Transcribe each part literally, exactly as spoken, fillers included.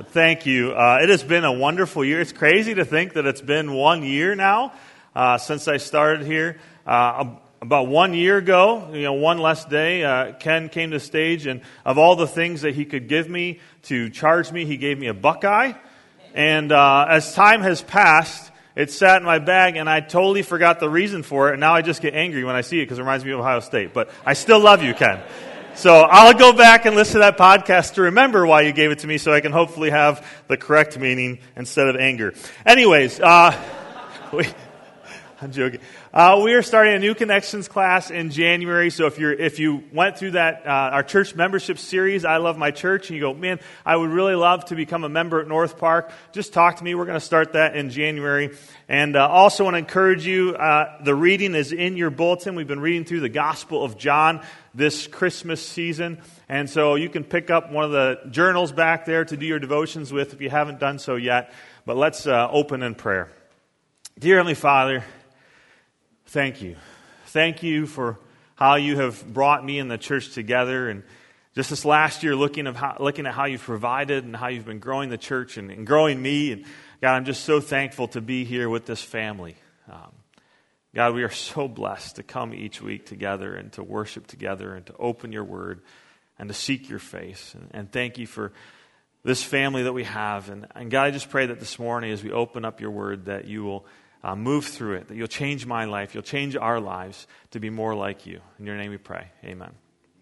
Thank you. Uh, it has been a wonderful year. It's crazy to think that it's been one year now uh, since I started here. Uh, about one year ago, you know, one less day, uh, Ken came to the stage, and of all the things that he could give me to charge me, he gave me a Buckeye. And uh, as time has passed, it sat in my bag, and I totally forgot the reason for it, and now I just get angry when I see it because it reminds me of Ohio State. But I still love you, Ken. So I'll go back and listen to that podcast to remember why you gave it to me so I can hopefully have the correct meaning instead of anger. Anyways, uh, we, I'm joking. Uh, we are starting a new Connections class in January. So if you're if you went through that uh, our church membership series, I Love My Church, and you go, man, I would really love to become a member at North Park, just talk to me. We're going to start that in January. And uh, also want to encourage you, uh, the reading is in your bulletin. We've been reading through the Gospel of John this Christmas season. And so you can pick up one of the journals back there to do your devotions with if you haven't done so yet. But let's uh, open in prayer. Dear Heavenly Father, thank you. Thank you for how you have brought me and the church together. And just this last year, looking, of how, looking at how you've provided and how you've been growing the church and, and growing me. And God, I'm just so thankful to be here with this family. Um, God, we are so blessed to come each week together and to worship together and to open your word and to seek your face. And, and thank you for this family that we have. And, and God, I just pray that this morning as we open up your word that you will uh, move through it, that you'll change my life, you'll change our lives to be more like you. In your name we pray. Amen.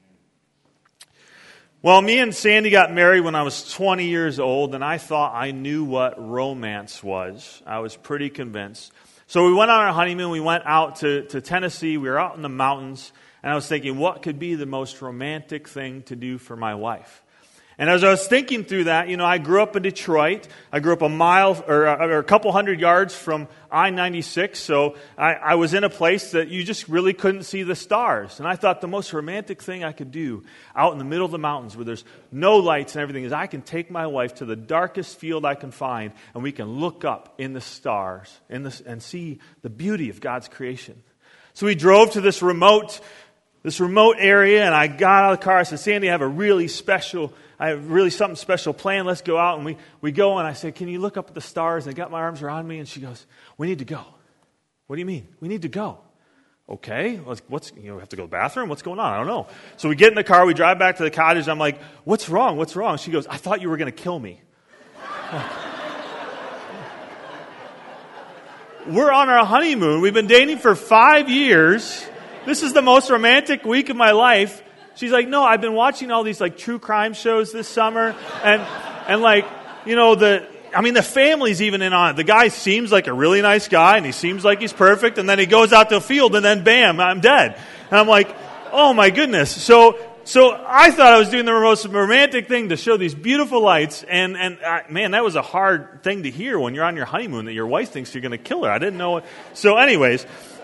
Well, me and Sandy got married when I was twenty years old, and I thought I knew what romance was. I was pretty convinced. So we went on our honeymoon. We went out to, to Tennessee. We were out in the mountains. And I was thinking, what could be the most romantic thing to do for my wife? And as I was thinking through that, you know, I grew up in Detroit. I grew up a mile or a, or a couple hundred yards from I ninety-six. So I, I was in a place that you just really couldn't see the stars. And I thought the most romantic thing I could do out in the middle of the mountains where there's no lights and everything is I can take my wife to the darkest field I can find, and we can look up in the stars in this, and see the beauty of God's creation. So we drove to this remote this remote area, and I got out of the car. I said, Sandy, I have a really special, I have really something special planned. Let's go out. And we, we go, and I said, can you look up at the stars? And I got my arms around me, and she goes, we need to go. What do you mean? We need to go. Okay, what's, what's you know, we have to go to the bathroom? What's going on? I don't know. So we get in the car, we drive back to the cottage. I'm like, what's wrong? What's wrong? She goes, I thought you were going to kill me. We're on our honeymoon. We've been dating for five years. This is the most romantic week of my life. She's like, no, I've been watching all these like true crime shows this summer. And, and like, you know, the, I mean, the family's even in on it. The guy seems like a really nice guy and he seems like he's perfect. And then he goes out to the field and then bam, I'm dead. And I'm like, oh my goodness. So, so I thought I was doing the most romantic thing to show these beautiful lights. And, and I, man, that was a hard thing to hear when you're on your honeymoon that your wife thinks you're going to kill her. I didn't know it. So anyways,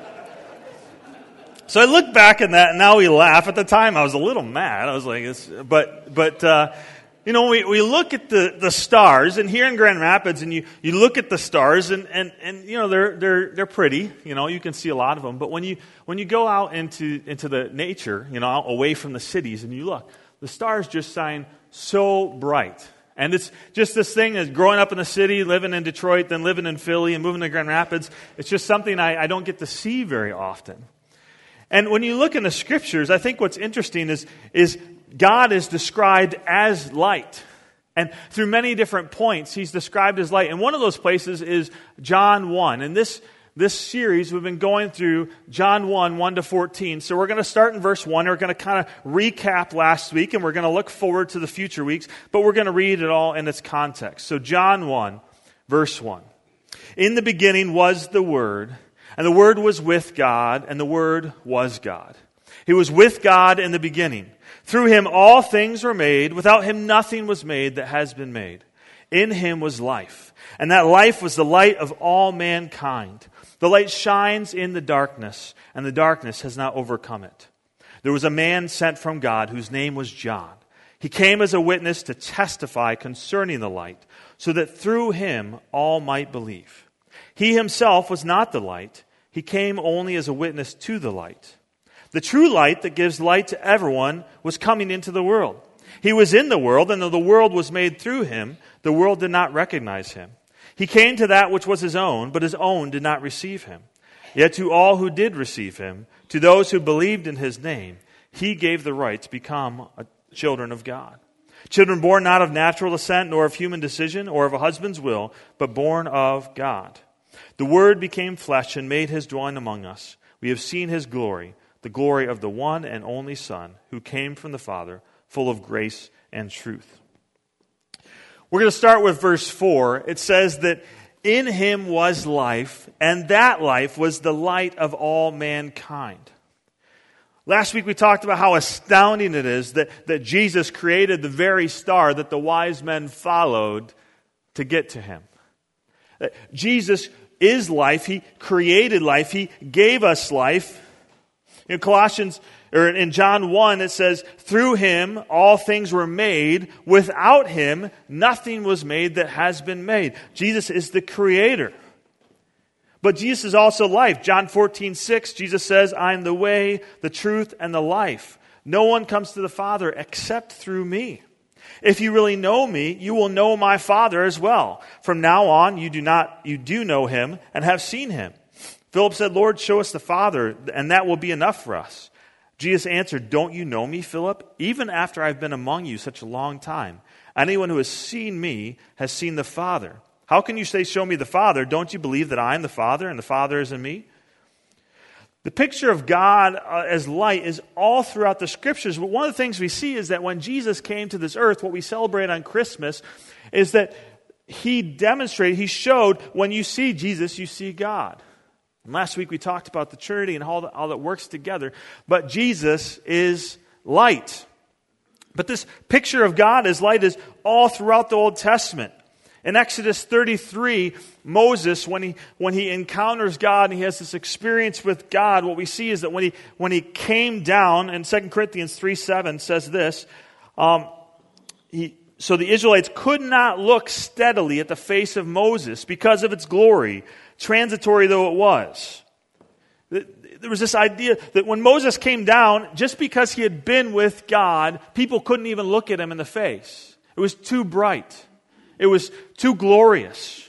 So I look back at that, and now we laugh. At the time, I was a little mad. I was like, it's, but, but, uh, you know, we, we look at the, the stars, and here in Grand Rapids, and you, you look at the stars, and, and, and, you know, they're, they're, they're pretty. You know, you can see a lot of them. But when you, when you go out into, into the nature, you know, away from the cities, and you look, the stars just shine so bright. And it's just this thing is growing up in the city, living in Detroit, then living in Philly, and moving to Grand Rapids. It's just something I, I don't get to see very often. And when you look in the scriptures, I think what's interesting is, is God is described as light. And through many different points, he's described as light. And one of those places is John one. And this, this series, we've been going through John one, one to fourteen. So we're going to start in verse one. We're going to kind of recap last week, and we're going to look forward to the future weeks. But we're going to read it all in its context. So John one, verse one. In the beginning was the Word, and the Word was with God, and the Word was God. He was with God in the beginning. Through him all things were made. Without him nothing was made that has been made. In him was life, and that life was the light of all mankind. The light shines in the darkness, and the darkness has not overcome it. There was a man sent from God whose name was John. He came as a witness to testify concerning the light, so that through him all might believe. He himself was not the light. He came only as a witness to the light. The true light that gives light to everyone was coming into the world. He was in the world, and though the world was made through him, the world did not recognize him. He came to that which was his own, but his own did not receive him. Yet to all who did receive him, to those who believed in his name, he gave the right to become children of God. Children born not of natural descent, nor of human decision, or of a husband's will, but born of God. The Word became flesh and made his dwelling among us. We have seen his glory, the glory of the one and only Son, who came from the Father, full of grace and truth. We're going to start with verse four. It says that in him was life, and that life was the light of all mankind. Last week we talked about how astounding it is that, that Jesus created the very star that the wise men followed to get to him. That Jesus is life. He created life. He gave us life. In Colossians, or in John one, it says, through him all things were made. Without him, nothing was made that has been made. Jesus is the creator. But Jesus is also life. John fourteen six, Jesus says, I am the way, the truth, and the life. No one comes to the Father except through me. If you really know me, you will know my Father as well. From now on, you do not, you do know him and have seen him. Philip said, Lord, show us the Father, and that will be enough for us. Jesus answered, don't you know me, Philip? Even after I've been among you such a long time, anyone who has seen me has seen the Father. How can you say, show me the Father? Don't you believe that I am the Father and the Father is in me? The picture of God uh, as light is all throughout the Scriptures. But one of the things we see is that when Jesus came to this earth, what we celebrate on Christmas is that he demonstrated, he showed, when you see Jesus, you see God. And last week we talked about the Trinity and how that, how that works together. But Jesus is light. But this picture of God as light is all throughout the Old Testament. In Exodus thirty-three, Moses, when he when he encounters God and he has this experience with God, what we see is that when he when he came down, and Second Corinthians three seven says this, um, he, so the Israelites could not look steadily at the face of Moses because of its glory, transitory though it was. There was this idea that when Moses came down, just because he had been with God, people couldn't even look at him in the face. It was too bright. It was too glorious.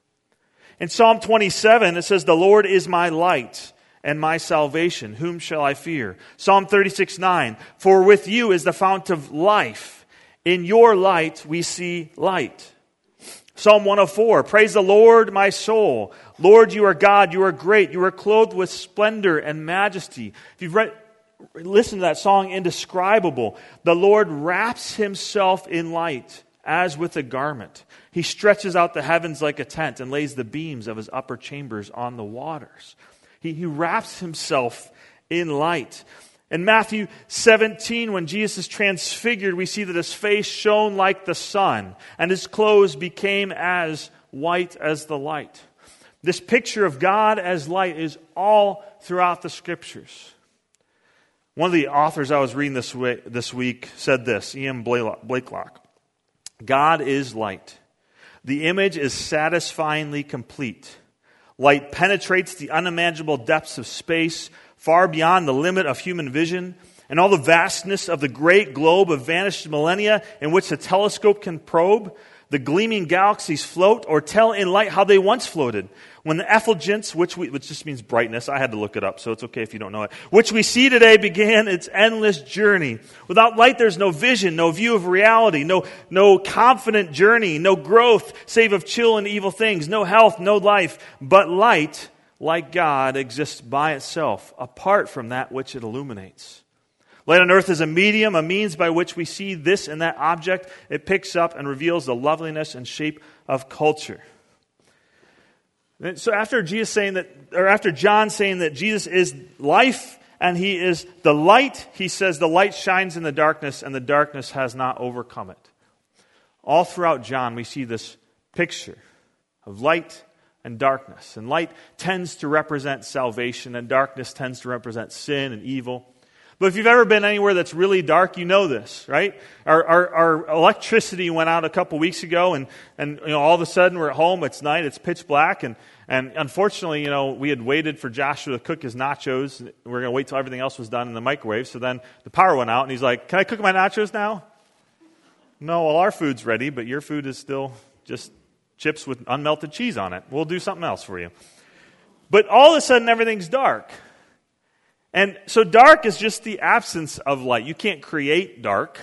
In Psalm twenty-seven, it says, the Lord is my light and my salvation. Whom shall I fear? Psalm thirty-six nine, for with you is the fount of life. In your light we see light. Psalm one oh four, praise the Lord, my soul. Lord, you are God, you are great. You are clothed with splendor and majesty. If you've read, listened to that song, Indescribable, the Lord wraps himself in light as with a garment. He stretches out the heavens like a tent and lays the beams of his upper chambers on the waters. He, he wraps himself in light. In Matthew seventeen, when Jesus is transfigured, we see that his face shone like the sun, and his clothes became as white as the light. This picture of God as light is all throughout the Scriptures. One of the authors I was reading this week, this week said this, E M Blakelock. God is light. The image is satisfyingly complete. Light penetrates the unimaginable depths of space, far beyond the limit of human vision, and all the vastness of the great globe of vanished millennia in which the telescope can probe. The gleaming galaxies float or tell in light how they once floated. When the effulgence, which we, which just means brightness, I had to look it up, so it's okay if you don't know it, which we see today began its endless journey. Without light, there's no vision, no view of reality, no, no confident journey, no growth, save of chill and evil things, no health, no life. But light, like God, exists by itself, apart from that which it illuminates. Light on earth is a medium, a means by which we see this and that object. It picks up and reveals the loveliness and shape of culture. So after Jesus saying that, or after John saying that Jesus is life and he is the light, he says the light shines in the darkness and the darkness has not overcome it. All throughout John we see this picture of light and darkness. And light tends to represent salvation and darkness tends to represent sin and evil. But if you've ever been anywhere that's really dark, you know this, right? Our, our, our electricity went out a couple weeks ago, and, and you know, all of a sudden we're at home, it's night, it's pitch black, and, and unfortunately, you know, we had waited for Joshua to cook his nachos. We were going to wait till everything else was done in the microwave, so then the power went out, and he's like, can I cook my nachos now? No, well, our food's ready, but your food is still just chips with unmelted cheese on it. We'll do something else for you. But all of a sudden, everything's dark. And so dark is just the absence of light. You can't create dark.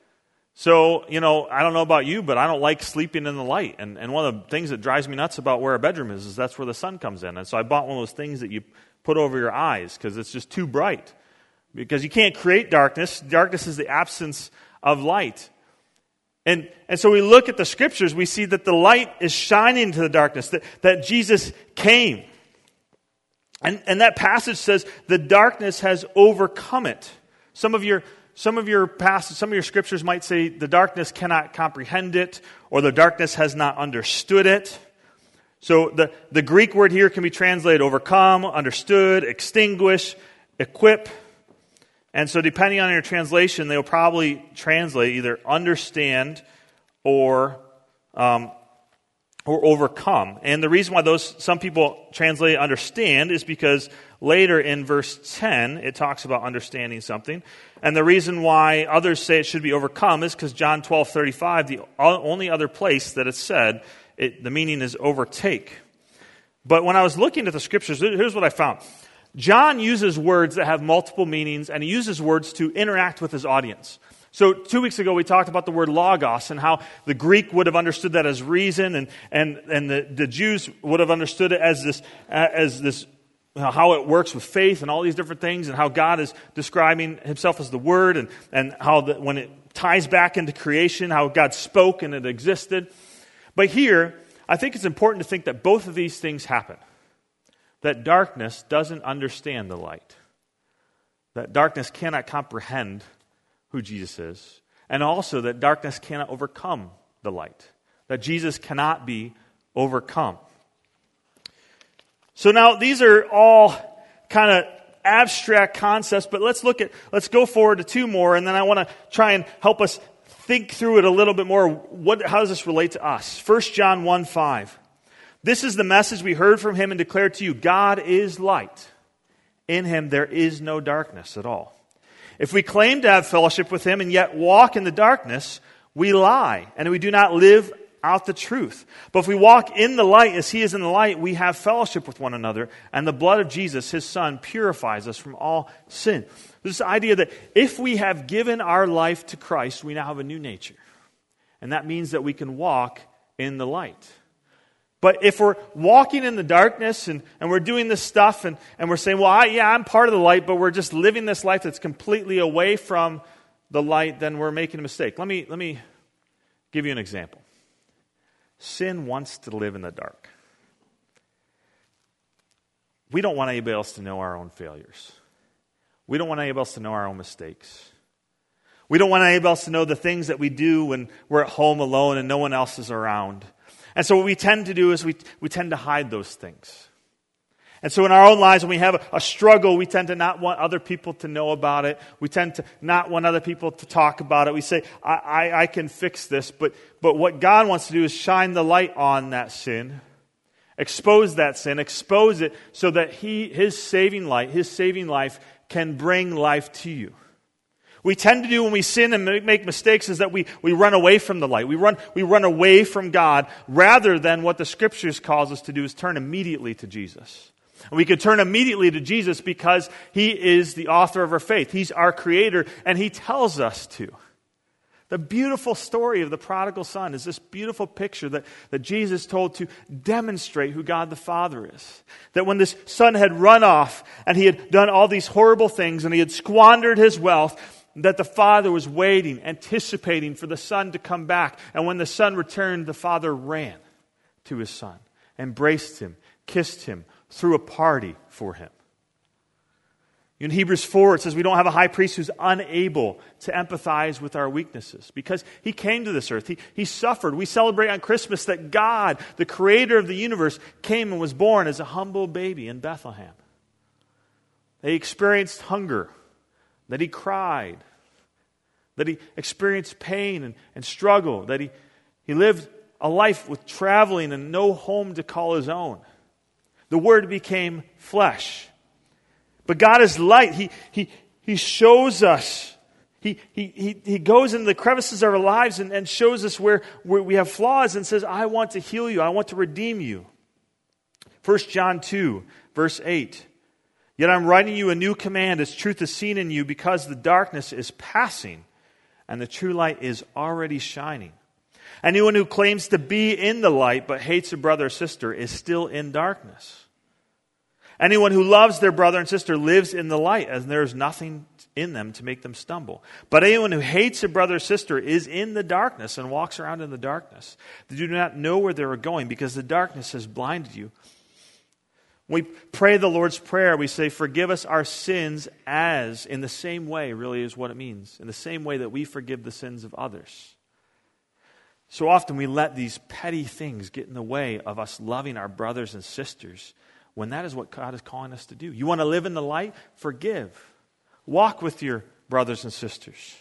So, you know, I don't know about you, but I don't like sleeping in the light. And, and one of the things that drives me nuts about where a bedroom is, is that's where the sun comes in. And so I bought one of those things that you put over your eyes because it's just too bright. Because you can't create darkness. Darkness is the absence of light. And, and so we look at the scriptures, we see that the light is shining into the darkness, that, that Jesus came. And, and that passage says the darkness has overcome it. Some of your some of your passages, some of your scriptures might say the darkness cannot comprehend it, or the darkness has not understood it. So the, the Greek word here can be translated overcome, understood, extinguish, equip. And so depending on your translation, they'll probably translate either understand or um, or overcome. And the reason why those some people translate understand is because later in verse ten, it talks about understanding something. And the reason why others say it should be overcome is because John twelve thirty-five, the only other place that it's said, it, the meaning is overtake. But when I was looking at the scriptures, here's what I found. John uses words that have multiple meanings, and he uses words to interact with his audience. So two weeks ago, we talked about the word logos and how the Greek would have understood that as reason, and and and the, the Jews would have understood it as this uh, as this you know, how it works with faith and all these different things, and how God is describing himself as the Word, and and how the, when it ties back into creation, how God spoke and it existed. But here, I think it's important to think that both of these things happen. That darkness doesn't understand the light. That darkness cannot comprehend who Jesus is. And also that darkness cannot overcome the light. That Jesus cannot be overcome. So now these are all kind of abstract concepts, but let's look at, let's go forward to two more, and then I want to try and help us think through it a little bit more. What, how does this relate to us? First John one five. This is the message we heard from him and declared to you. God is light. In him there is no darkness at all. If we claim to have fellowship with him and yet walk in the darkness, we lie and we do not live out the truth. But if we walk in the light as he is in the light, we have fellowship with one another, and the blood of Jesus, his son, purifies us from all sin. This idea that if we have given our life to Christ, we now have a new nature. And that means that we can walk in the light. But if we're walking in the darkness and, and we're doing this stuff and, and we're saying, well, I, yeah, I'm part of the light, but we're just living this life that's completely away from the light, then we're making a mistake. Let me, let me give you an example. Sin wants to live in the dark. We don't want anybody else to know our own failures. We don't want anybody else to know our own mistakes. We don't want anybody else to know the things that we do when we're at home alone and no one else is around. And so what we tend to do is we we tend to hide those things. And so in our own lives, when we have a, a struggle, we tend to not want other people to know about it. We tend to not want other people to talk about it. We say, I, I, I can fix this. But, but what God wants to do is shine the light on that sin, expose that sin, expose it so that He, His saving light, His saving life can bring life to you. We tend to do when we sin and make mistakes is that we, we run away from the light. We run, we run away from God rather than what the Scriptures calls us to do is turn immediately to Jesus. And we can turn immediately to Jesus because He is the author of our faith. He's our Creator, and He tells us to. The beautiful story of the prodigal son is this beautiful picture that, that Jesus told to demonstrate who God the Father is. That when this son had run off and he had done all these horrible things and he had squandered his wealth, that the father was waiting, anticipating for the son to come back. And when the son returned, the father ran to his son, embraced him, kissed him, threw a party for him. In Hebrews four, it says we don't have a high priest who's unable to empathize with our weaknesses because he came to this earth. He, he suffered. We celebrate on Christmas that God, the creator of the universe, came and was born as a humble baby in Bethlehem. He experienced hunger, that he cried, that he experienced pain and, and struggle, that he, he lived a life with traveling and no home to call his own. The Word became flesh. But God is light. He, he, he shows us, He, he, he, he goes into the crevices of our lives and, and shows us where, where we have flaws and says, I want to heal you. I want to redeem you. First John two, verse eight. Yet I'm writing you a new command as truth is seen in you because the darkness is passing and the true light is already shining. Anyone who claims to be in the light but hates a brother or sister is still in darkness. Anyone who loves their brother and sister lives in the light, and there is nothing in them to make them stumble. But anyone who hates a brother or sister is in the darkness and walks around in the darkness. They do not know where they are going because the darkness has blinded you. When we pray the Lord's Prayer, we say, forgive us our sins as, in the same way, really is what it means, in the same way that we forgive the sins of others. So often we let these petty things get in the way of us loving our brothers and sisters, when that is what God is calling us to do. You want to live in the light? Forgive. Walk with your brothers and sisters.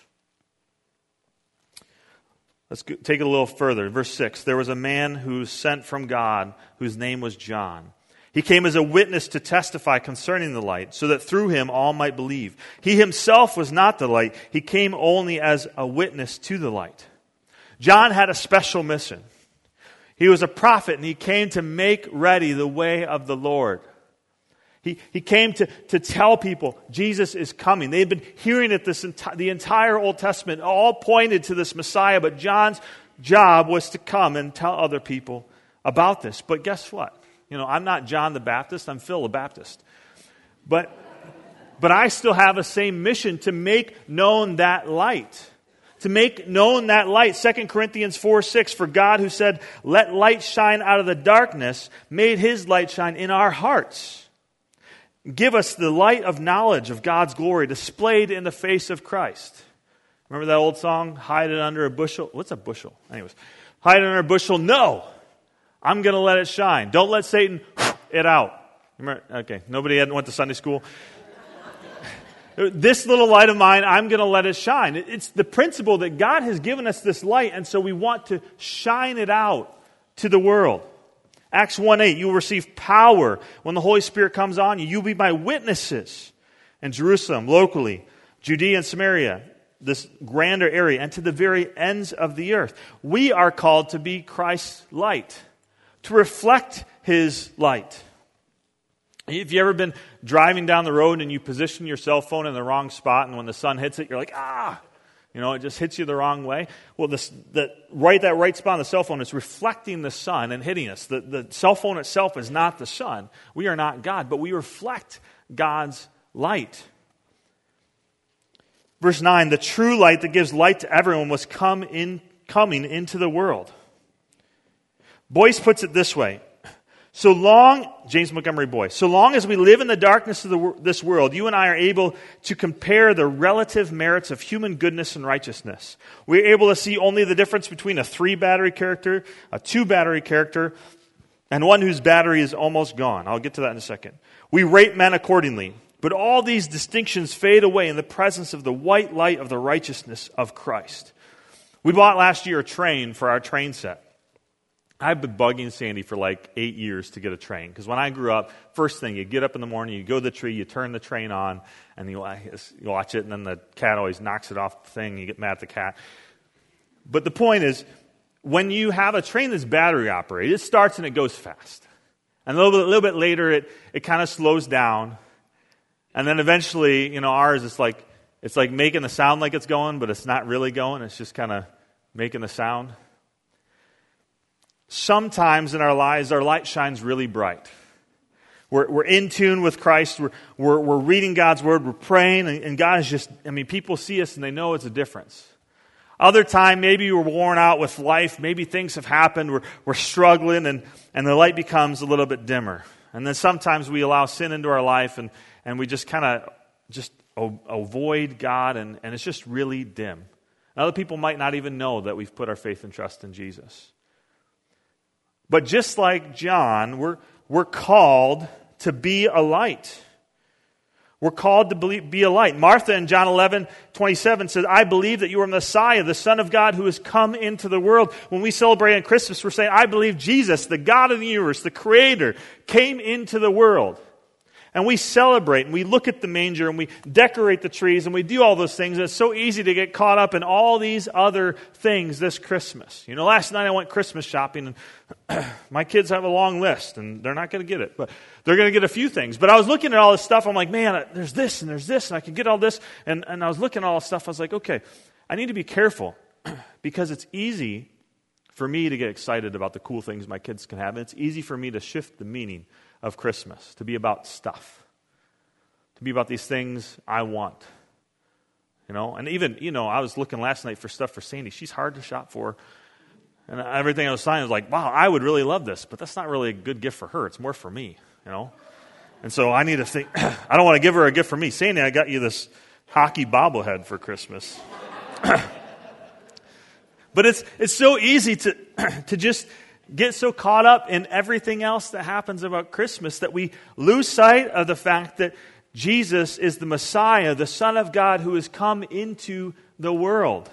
Let's go, take it a little further. Verse six, there was a man who was sent from God whose name was John. He came as a witness to testify concerning the light, so that through him all might believe. He himself was not the light. He came only as a witness to the light. John had a special mission. He was a prophet, and he came to make ready the way of the Lord. He, he came to, to tell people Jesus is coming. They've been hearing it this enti- the entire Old Testament, all pointed to this Messiah, but John's job was to come and tell other people about this. But guess what? You know, I'm not John the Baptist, I'm Phil the Baptist. But, but I still have a same mission to make known that light. To make known that light. Second Corinthians four six, for God who said, let light shine out of the darkness, made his light shine in our hearts. Give us the light of knowledge of God's glory displayed in the face of Christ. Remember that old song, hide it under a bushel? What's a bushel? Anyways, hide it under a bushel? No! I'm going to let it shine. Don't let Satan it out. Remember? Okay, nobody had went to Sunday school. This little light of mine, I'm going to let it shine. It's the principle that God has given us this light, and so we want to shine it out to the world. Acts one eight, you will receive power when the Holy Spirit comes on you. You'll be my witnesses in Jerusalem, locally, Judea and Samaria, this grander area, and to the very ends of the earth. We are called to be Christ's light, to reflect his light. Have you ever been driving down the road and you position your cell phone in the wrong spot, and when the sun hits it, you're like, ah, you know, it just hits you the wrong way? Well, this, the, right that right spot on the cell phone is reflecting the sun and hitting us. The, the cell phone itself is not the sun. We are not God, but we reflect God's light. Verse nine, the true light that gives light to everyone was come in, coming into the world. Boyce puts it this way. So long, James Montgomery Boyce, so long as we live in the darkness of the, this world, you and I are able to compare the relative merits of human goodness and righteousness. We're able to see only the difference between a three-battery character, a two-battery character, and one whose battery is almost gone. I'll get to that in a second. We rate men accordingly. But all these distinctions fade away in the presence of the white light of the righteousness of Christ. We bought last year a train for our train set. I've been bugging Sandy for like eight years to get a train. Because when I grew up, first thing, you get up in the morning, you go to the tree, you turn the train on, and you watch it, and then the cat always knocks it off the thing, and you get mad at the cat. But the point is, when you have a train that's battery operated, it starts and it goes fast. And a little bit, a little bit later, it, it kind of slows down. And then eventually, you know, ours is like, it's like making the sound like it's going, but it's not really going. It's just kind of making the sound. Sometimes in our lives, our light shines really bright. We're, we're in tune with Christ. We're, we're, we're reading God's Word. We're praying. And, and God is just, I mean, people see us and they know it's a difference. Other time, maybe we're worn out with life. Maybe things have happened. We're, we're struggling and, and the light becomes a little bit dimmer. And then sometimes we allow sin into our life and, and we just kind of just avoid God and, and it's just really dim. And other people might not even know that we've put our faith and trust in Jesus. But just like John, we're, we're called to be a light. We're called to be a light. Martha in John eleven twenty-seven says, I believe that you are Messiah, the Son of God who has come into the world. When we celebrate on Christmas, we're saying, I believe Jesus, the God of the universe, the Creator, came into the world. And we celebrate, and we look at the manger, and we decorate the trees, and we do all those things. It's so easy to get caught up in all these other things this Christmas. You know, last night I went Christmas shopping, and my kids have a long list, and they're not going to get it, but they're going to get a few things. But I was looking at all this stuff. I'm like, man, there's this, and there's this, and I can get all this. And, and I was looking at all this stuff. I was like, okay, I need to be careful because it's easy for me to get excited about the cool things my kids can have. And it's easy for me to shift the meaning of Christmas, to be about stuff, to be about these things I want. You know, and even, you know, I was looking last night for stuff for Sandy. She's hard to shop for. And everything I was signing was like, wow, I would really love this, but that's not really a good gift for her. It's more for me, you know. And so I need to think, I don't want to give her a gift for me. Sandy, I got you this hockey bobblehead for Christmas. But it's it's so easy to to just get so caught up in everything else that happens about Christmas that we lose sight of the fact that Jesus is the Messiah, the Son of God who has come into the world.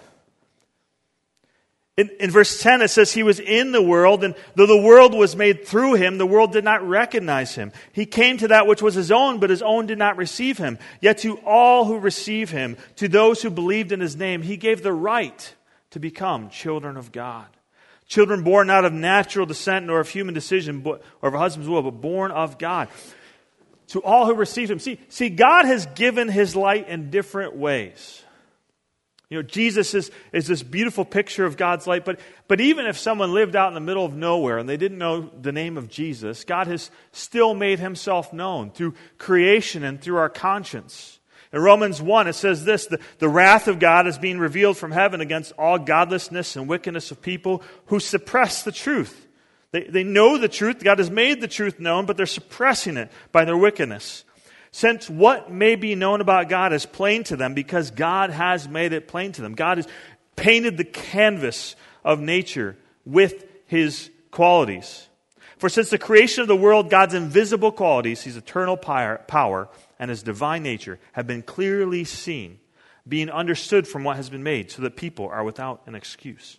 In, in verse ten, it says, he was in the world, and though the world was made through him, the world did not recognize him. He came to that which was his own, but his own did not receive him. Yet to all who receive him, to those who believed in his name, he gave the right to become children of God. Children born not of natural descent, nor of human decision, but, or of a husband's will, but born of God. To all who received him. See, see, God has given his light in different ways. You know, Jesus is, is this beautiful picture of God's light, but, but even if someone lived out in the middle of nowhere and they didn't know the name of Jesus, God has still made himself known through creation and through our conscience. In Romans one, it says this, the, the wrath of God is being revealed from heaven against all godlessness and wickedness of people who suppress the truth. They, they know the truth. God has made the truth known, but they're suppressing it by their wickedness. Since what may be known about God is plain to them because God has made it plain to them. God has painted the canvas of nature with his qualities. For since the creation of the world, God's invisible qualities, his eternal power, and his divine nature have been clearly seen, being understood from what has been made, so that people are without an excuse.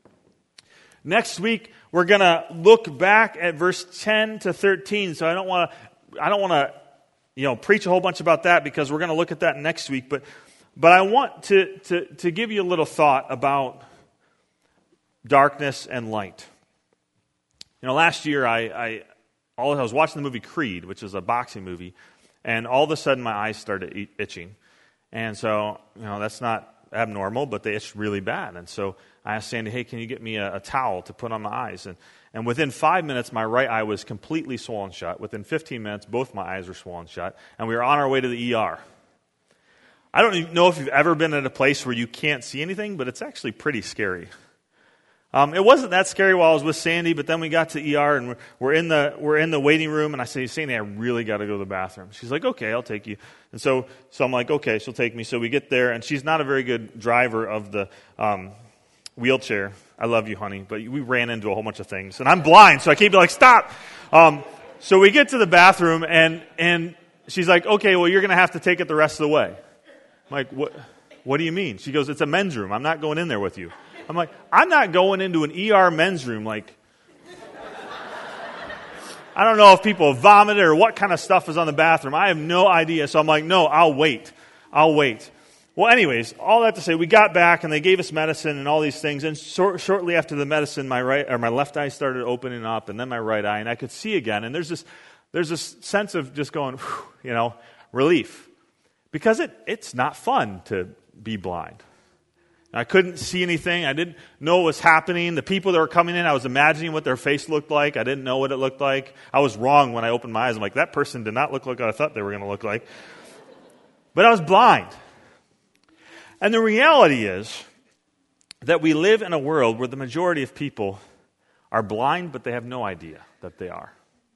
Next week, we're going to look back at verse ten to thirteen. So I don't want to, I don't want to, you know, preach a whole bunch about that because we're going to look at that next week. But, but I want to, to, to give you a little thought about darkness and light. You know, last year I, I, all, I was watching the movie Creed, which is a boxing movie. And all of a sudden, my eyes started itching. And so, you know, that's not abnormal, but they itched really bad. And so I asked Sandy, hey, can you get me a, a towel to put on my eyes? And, and within five minutes, my right eye was completely swollen shut. Within fifteen minutes, both my eyes were swollen shut. And we were on our way to the E R. I don't even know if you've ever been at a place where you can't see anything, but it's actually pretty scary. Um, it wasn't that scary while I was with Sandy, but then we got to E R and we're, we're in the we're in the waiting room, and I say, Sandy, I really got to go to the bathroom. She's like, okay, I'll take you. And so so I'm like, okay, she'll take me. So we get there, and she's not a very good driver of the um, wheelchair. I love you, honey, but we ran into a whole bunch of things, and I'm blind, so I keep like, stop. Um, so we get to the bathroom, and and she's like, okay, well, you're going to have to take it the rest of the way. I'm like, what? What do you mean? She goes, it's a men's room. I'm not going in there with you. I'm like, I'm not going into an E R men's room. Like, I don't know if people vomited or what kind of stuff is on the bathroom. I have no idea. So I'm like, no, I'll wait. I'll wait. Well, anyways, all that to say, we got back and they gave us medicine and all these things. And short, shortly after the medicine, my right or my left eye started opening up, and then my right eye, and I could see again. And there's this, there's this sense of just going, whew, you know, relief, because it it's not fun to be blind. I couldn't see anything. I didn't know what was happening. The people that were coming in, I was imagining what their face looked like. I didn't know what it looked like. I was wrong when I opened my eyes. I'm like, that person did not look like what I thought they were going to look like. But I was blind. And the reality is that we live in a world where the majority of people are blind, but they have no idea that they are.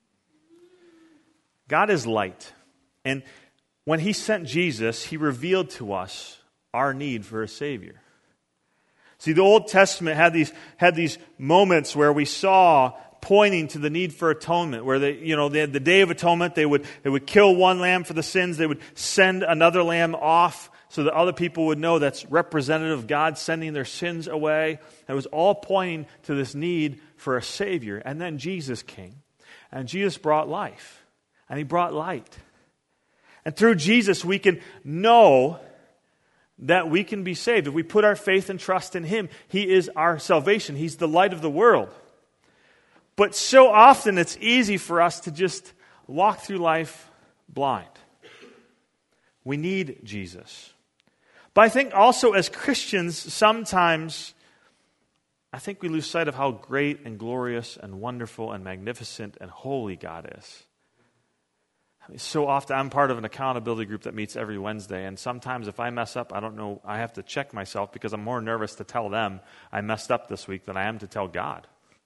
God is light. And when he sent Jesus, he revealed to us our need for a Savior. See, the Old Testament had these had these moments where we saw pointing to the need for atonement, where they, you know, they had the Day of Atonement. They would they would kill one lamb for the sins. They would send another lamb off so that other people would know that's representative of God sending their sins away. It was all pointing to this need for a Savior. And then Jesus came, and Jesus brought life, and he brought light. And through Jesus, we can know that we can be saved. If we put our faith and trust in Him, He is our salvation. He's the light of the world. But so often it's easy for us to just walk through life blind. We need Jesus. But I think also as Christians, sometimes I think we lose sight of how great and glorious and wonderful and magnificent and holy God is. I mean, so often I'm part of an accountability group that meets every Wednesday, and sometimes if I mess up, I don't know, I have to check myself because I'm more nervous to tell them I messed up this week than I am to tell God.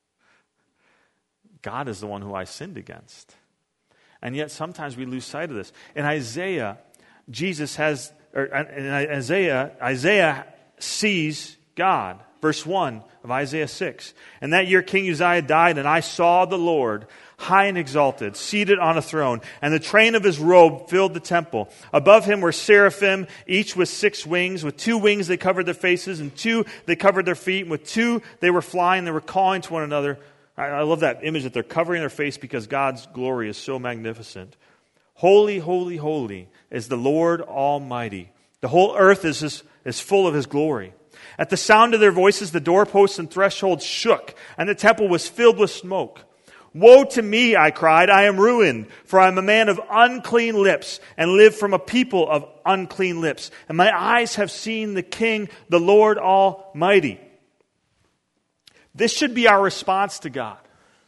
God is the one who I sinned against. And yet sometimes we lose sight of this. In Isaiah, Jesus has, or in Isaiah, Isaiah sees God. Verse one of Isaiah six. And that year King Uzziah died, and I saw the Lord high and exalted, seated on a throne, and the train of his robe filled the temple. Above him were seraphim, each with six wings. With two wings they covered their faces, and two they covered their feet. And with two they were flying, they were calling to one another. I, I love that image that they're covering their face because God's glory is so magnificent. Holy, holy, holy is the Lord Almighty. The whole earth is, is, is full of His glory. At the sound of their voices, the doorposts and thresholds shook, and the temple was filled with smoke. Woe to me, I cried, I am ruined, for I am a man of unclean lips, and live from a people of unclean lips. And my eyes have seen the King, the Lord Almighty. This should be our response to God.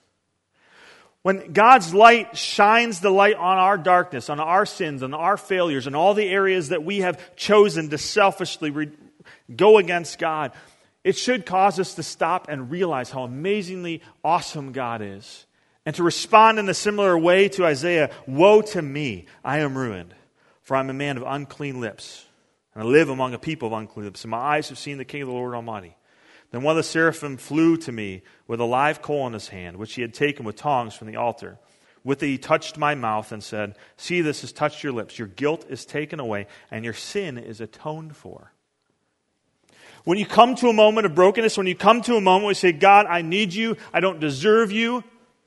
When God's light shines the light on our darkness, on our sins, on our failures, and all the areas that we have chosen to selfishly re- go against God, it should cause us to stop and realize how amazingly awesome God is. And to respond in a similar way to Isaiah, woe to me, I am ruined, for I am a man of unclean lips, and I live among a people of unclean lips, and my eyes have seen the King of the Lord Almighty. Then one of the seraphim flew to me with a live coal in his hand, which he had taken with tongs from the altar. With it he touched my mouth and said, see, this has touched your lips. Your guilt is taken away, and your sin is atoned for. When you come to a moment of brokenness, when you come to a moment where you say, God, I need you, I don't deserve you,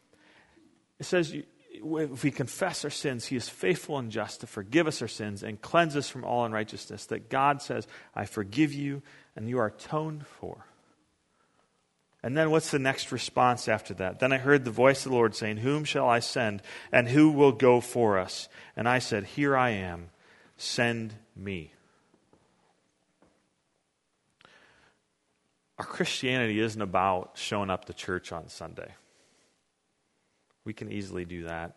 it says, if we confess our sins, He is faithful and just to forgive us our sins and cleanse us from all unrighteousness. That God says, I forgive you, and you are atoned for. And then what's the next response after that? Then I heard the voice of the Lord saying, whom shall I send, and who will go for us? And I said, here I am, send me. Our Christianity isn't about showing up to church on Sunday. We can easily do that.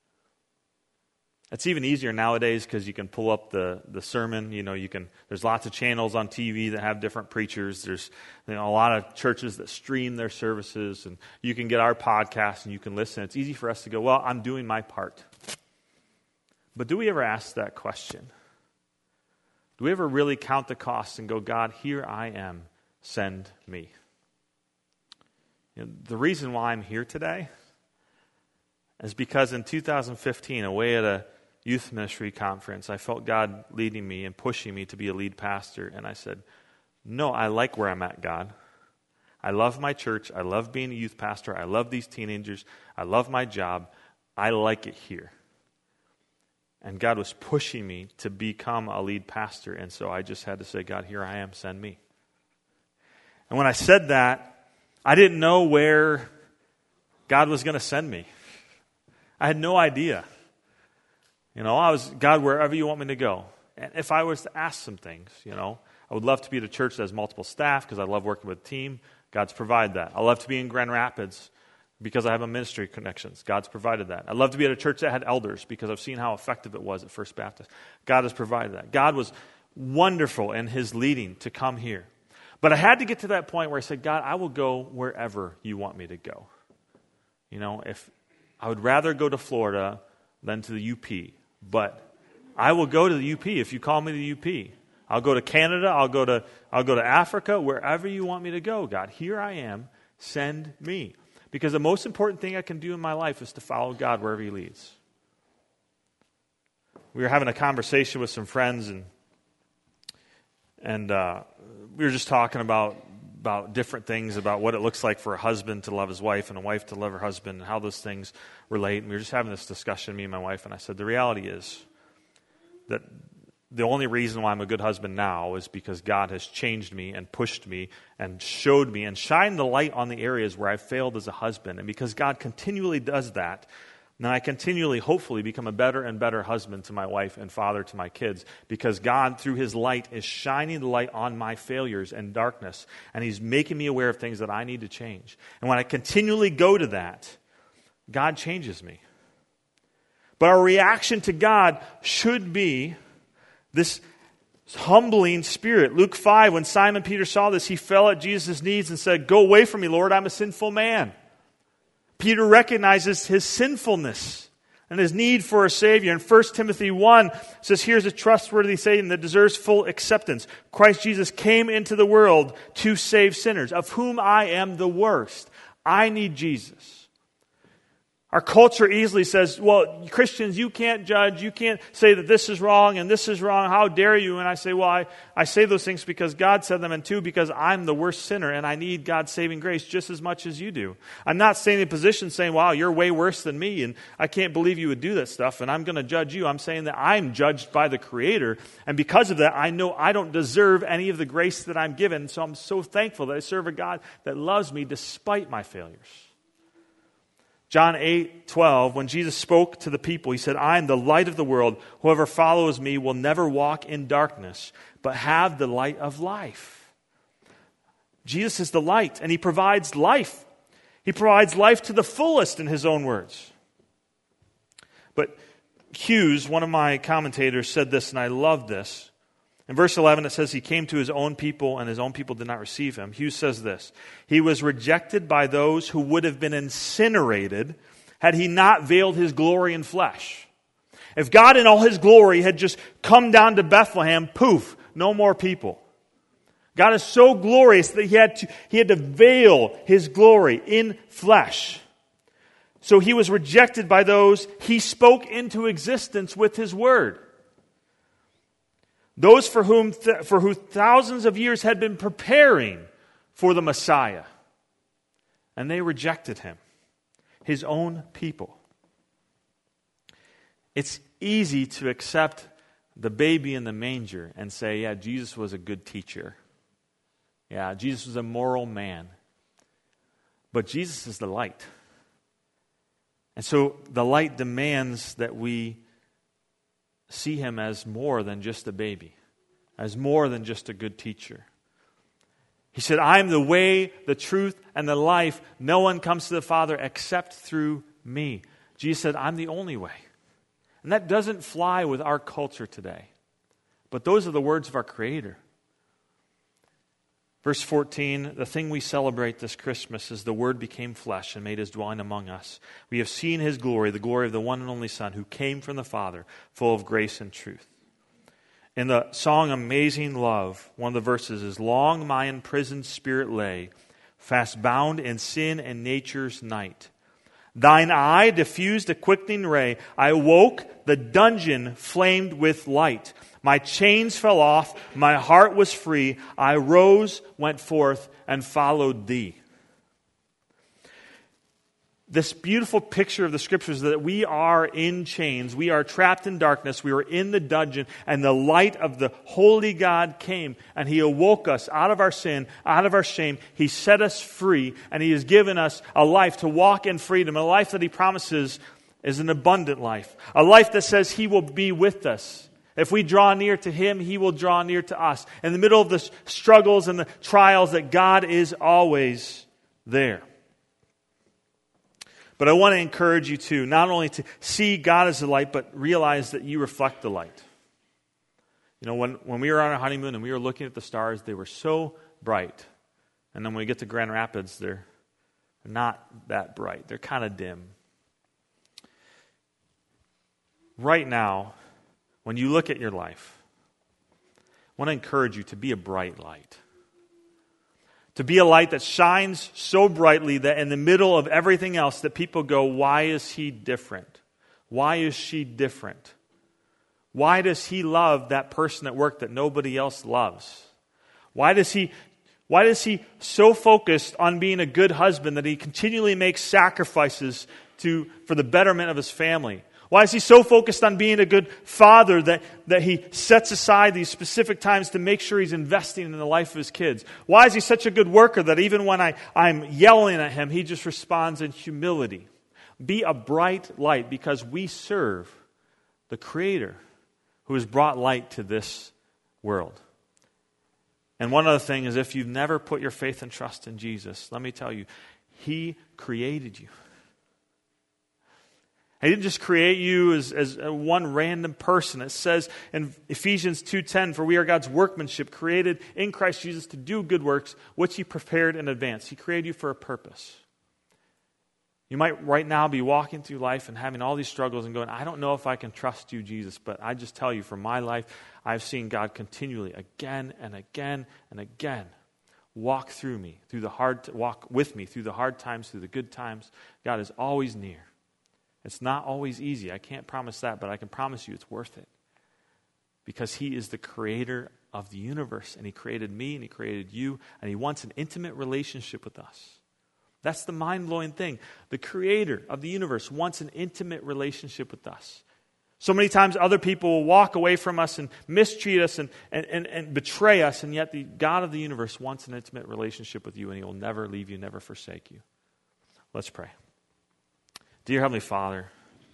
It's even easier nowadays because you can pull up the, the sermon. You know, you can. There's lots of channels on T V that have different preachers. There's you know, a lot of churches that stream their services, and you can get our podcast and you can listen. It's easy for us to go, well, I'm doing my part. But do we ever ask that question? Do we ever really count the cost and go, God, here I am, send me? You know, the reason why I'm here today is because in two thousand fifteen, away at a youth ministry conference, I felt God leading me and pushing me to be a lead pastor. And I said, no, I like where I'm at, God. I love my church. I love being a youth pastor. I love these teenagers. I love my job. I like it here. And God was pushing me to become a lead pastor. And so I just had to say, God, here I am, send me. And when I said that, I didn't know where God was going to send me. I had no idea. You know, I was, God, wherever you want me to go. And if I was to ask some things, you know, I would love to be at a church that has multiple staff because I love working with a team. God's provided that. I love to be in Grand Rapids because I have a ministry connections. God's provided that. I'd love to be at a church that had elders because I've seen how effective it was at First Baptist. God has provided that. God was wonderful in His leading to come here. But I had to get to that point where I said, God, I will go wherever you want me to go. You know, if I would rather go to Florida than to the U P, but I will go to the U P if you call me to the U P. I'll go to Canada, I'll go to I'll go to Africa, wherever you want me to go, God. Here I am, send me. Because the most important thing I can do in my life is to follow God wherever He leads. We were having a conversation with some friends, and and uh, we were just talking about about different things, about what it looks like for a husband to love his wife and a wife to love her husband and how those things relate. And we were just having this discussion, me and my wife, and I said, the reality is, that the only reason why I'm a good husband now is because God has changed me and pushed me and showed me and shined the light on the areas where I failed as a husband. And because God continually does that, now I continually, hopefully, become a better and better husband to my wife and father to my kids, because God, through His light, is shining the light on my failures and darkness, and He's making me aware of things that I need to change. And when I continually go to that, God changes me. But our reaction to God should be this humbling spirit. Luke five, when Simon Peter saw this, he fell at Jesus' knees and said, "Go away from me, Lord, I'm a sinful man." Peter recognizes his sinfulness and his need for a Savior. And First Timothy one says, here's a trustworthy saying that deserves full acceptance. Christ Jesus came into the world to save sinners, of whom I am the worst. I need Jesus. Our culture easily says, well, Christians, you can't judge. You can't say that this is wrong and this is wrong. How dare you? And I say, well, I, I say those things because God said them, and two, because I'm the worst sinner and I need God's saving grace just as much as you do. I'm not staying in a position saying, wow, you're way worse than me and I can't believe you would do that stuff and I'm going to judge you. I'm saying that I'm judged by the Creator, and because of that, I know I don't deserve any of the grace that I'm given. So I'm so thankful that I serve a God that loves me despite my failures. John eight twelve, when Jesus spoke to the people, He said, I am the light of the world. Whoever follows me will never walk in darkness, but have the light of life. Jesus is the light, and He provides life. He provides life to the fullest, in His own words. But Hughes, one of my commentators, said this, and I love this. In verse eleven, it says, He came to His own people, and His own people did not receive Him. Hughes says this, He was rejected by those who would have been incinerated had He not veiled His glory in flesh. If God in all His glory had just come down to Bethlehem, poof, no more people. God is so glorious that He had to, he had to veil His glory in flesh. So He was rejected by those He spoke into existence with His word. Those for whom th- for who thousands of years had been preparing for the Messiah. And they rejected Him, His own people. It's easy to accept the baby in the manger and say, yeah, Jesus was a good teacher. Yeah, Jesus was a moral man. But Jesus is the light. And so the light demands that we see Him as more than just a baby, as more than just a good teacher. He said, I am the way, the truth, and the life. No one comes to the Father except through me. Jesus said, I'm the only way. And that doesn't fly with our culture today. But those are the words of our Creator. Verse fourteen, the thing we celebrate this Christmas is the Word became flesh and made His dwelling among us. We have seen His glory, the glory of the one and only Son who came from the Father, full of grace and truth. In the song Amazing Love, one of the verses is, long my imprisoned spirit lay, fast bound in sin and nature's night. Thine eye diffused a quickening ray. I awoke, the dungeon flamed with light. My chains fell off, my heart was free. I rose, went forth, and followed Thee. This beautiful picture of the Scriptures that we are in chains, we are trapped in darkness, we are in the dungeon, and the light of the holy God came, and He awoke us out of our sin, out of our shame. He set us free, and He has given us a life to walk in freedom, a life that He promises is an abundant life, a life that says He will be with us. If we draw near to Him, He will draw near to us. In the middle of the struggles and the trials, that God is always there. But I want to encourage you to not only to see God as the light, but realize that you reflect the light. You know, when, when we were on our honeymoon and we were looking at the stars, they were so bright. And then when we get to Grand Rapids, they're not that bright. They're kind of dim. Right now, when you look at your life, I want to encourage you to be a bright light. To be a light that shines so brightly that in the middle of everything else that people go, why is he different? Why is she different? Why does he love that person at work that nobody else loves? Why does he why is he so focused on being a good husband that he continually makes sacrifices to for the betterment of his family? Why is he so focused on being a good father that, that he sets aside these specific times to make sure he's investing in the life of his kids? Why is he such a good worker that even when I, I'm yelling at him, he just responds in humility? Be a bright light, because we serve the Creator who has brought light to this world. And one other thing is, if you've never put your faith and trust in Jesus, let me tell you, he created you. He didn't just create you as, as one random person. It says in Ephesians two ten, for we are God's workmanship, created in Christ Jesus to do good works, which he prepared in advance. He created you for a purpose. You might right now be walking through life and having all these struggles and going, I don't know if I can trust you, Jesus. But I just tell you, from my life, I've seen God continually, again and again and again, walk through me, through the hard, walk with me through the hard times, through the good times. God is always near. It's not always easy. I can't promise that, but I can promise you it's worth it. Because he is the creator of the universe, and he created me, and he created you, and he wants an intimate relationship with us. That's the mind-blowing thing. The creator of the universe wants an intimate relationship with us. So many times other people will walk away from us and mistreat us and, and, and, and betray us, and yet the God of the universe wants an intimate relationship with you, and he will never leave you, never forsake you. Let's pray. Dear Heavenly Father,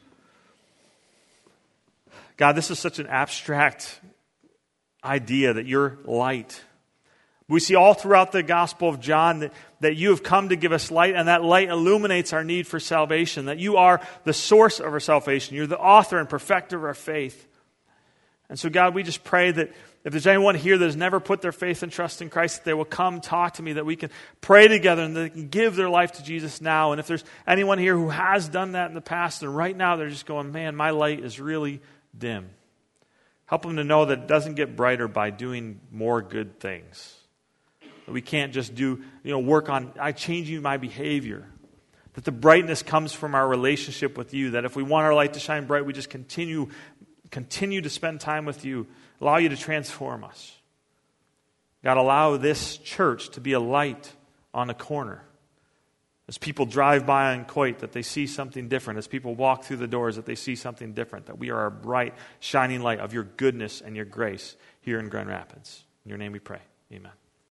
God, this is such an abstract idea that you're light. We see all throughout the Gospel of John that, that you have come to give us light, and that light illuminates our need for salvation, that you are the source of our salvation. You're the author and perfecter of our faith. And so, God, we just pray that if there's anyone here that has never put their faith and trust in Christ, that they will come talk to me, that we can pray together and they can give their life to Jesus now. And if there's anyone here who has done that in the past, and right now they're just going, man, my light is really dim. Help them to know that it doesn't get brighter by doing more good things. That we can't just do, you know, work on I changing my behavior. That the brightness comes from our relationship with you. That if we want our light to shine bright, we just continue Continue to spend time with you. Allow you to transform us. God, allow this church to be a light on a corner. As people drive by on Coit, that they see something different. As people walk through the doors, that they see something different. That we are a bright, shining light of your goodness and your grace here in Grand Rapids. In your name we pray. Amen.